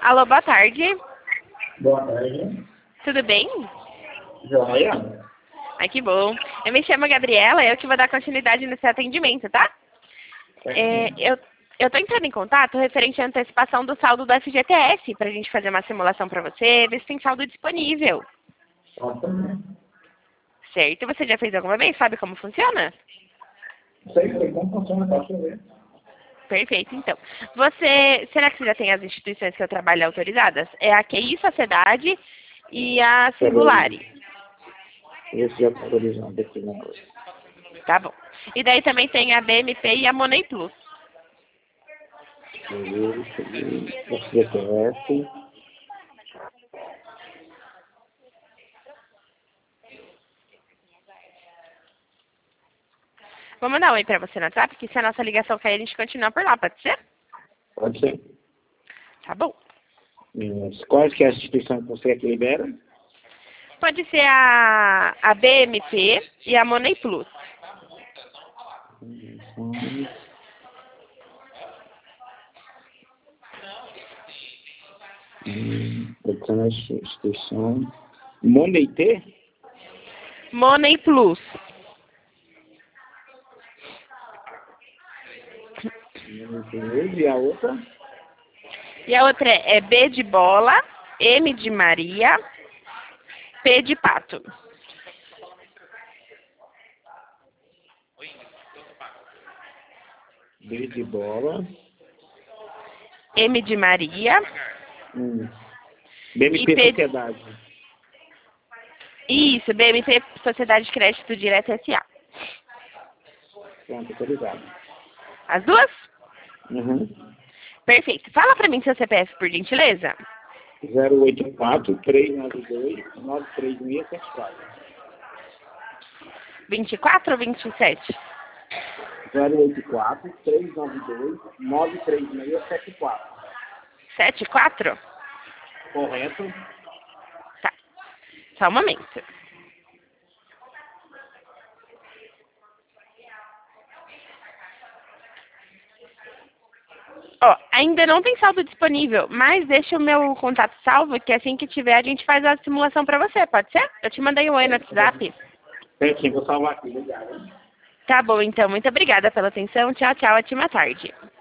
Alô, boa tarde. Boa tarde. Tudo bem? Joia? Ai, que bom. Eu me chamo Gabriela, eu que vou dar continuidade nesse atendimento, tá? Eu tô entrando em contato referente à antecipação do saldo do FGTS, pra gente fazer uma simulação pra você, ver se tem saldo disponível. Certo? Você já fez alguma vez? Sabe como funciona? Sei como funciona, posso ver. Perfeito, então. Será que você já tem as instituições que eu trabalho autorizadas? É a QI Sociedade e a Singulari. Esse já está autorizado aqui na coisa. Tá bom. E daí também tem a BMP e a Money Plus. FGTS. Vou mandar um oi pra você no WhatsApp, que se a nossa ligação cair, a gente continua por lá, pode ser? Pode ser. Tá bom. Quais que é a instituição que você quer que libera? Pode ser a BMP e a Money Plus. Adicionar instituição. Money T? Money Plus. E a outra? E a outra é B de bola, M de Maria, P de pato. B de bola. M de Maria. BMP e P... Sociedade. Isso, BMP Sociedade de Crédito Direto S.A. Pronto, autorizado. As duas? Uhum. Perfeito. Fala pra mim seu CPF, por gentileza. 084-392-93674. 24 ou 27? 084-392-93674. 74? Correto? Tá. Só um momento. Ó, ainda não tem saldo disponível, mas deixa o meu contato salvo, que assim que tiver a gente faz a simulação pra você, pode ser? Eu te mandei um oi no WhatsApp. Certinho, vou salvar aqui, obrigado. Tá bom, então. Muito obrigada pela atenção. Tchau, tchau. Ótima tarde.